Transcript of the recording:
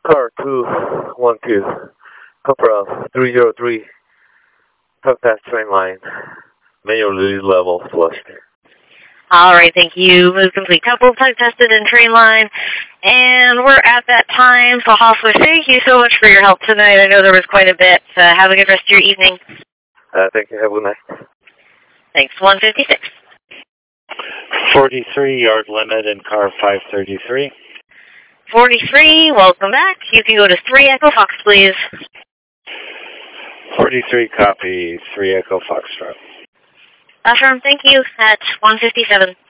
Car 212, Copra 303, cut past train line, manual lead level flushed. All right, thank you. Move complete. Couple tug tested and train line. And we're at that time. So, Hoffler, thank you so much for your help tonight. I know there was quite a bit. Have a good rest of your evening. Thank you. Have a good night. Thanks. 156. 43, yard limit in car 533. 43, welcome back. You can go to 3 Echo Fox, please. 43, copy. 3 Echo Foxtrot. Affirm, thank you. At 157.